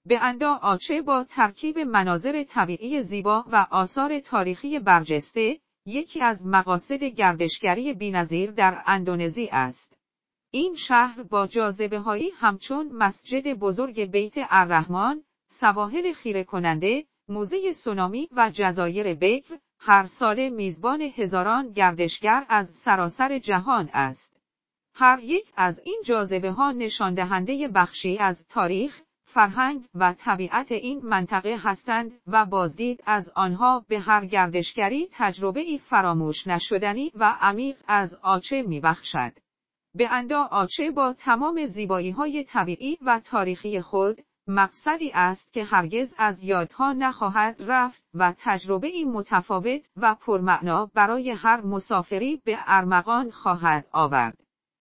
به‌اندا آچه با ترکیب مناظر طبیعی زیبا و آثار تاریخی برجسته، یکی از مقاصد گردشگری بی‌نظیر در اندونزی است. این شهر با جاذبه‌هایی همچون مسجد بزرگ بیت الرحمن، سواحل خیره کننده، موزه سونامی و جزایر بکر، هر ساله میزبان هزاران گردشگر از سراسر جهان است. هر یک از این جاذبه‌ها نشان‌دهنده بخشی از تاریخ، فرهنگ و طبیعت این منطقه هستند و بازدید از آنها به هر گردشگری تجربه‌ای فراموش نشدنی و عمیق از آچه می‌بخشد. به‌اندا آچه با تمام زیبایی‌های طبیعی و تاریخی خود، مقصدی است که هرگز از یادها نخواهد رفت و تجربه‌ای متفاوت و پرمعنا برای هر مسافری به ارمغان خواهد آورد.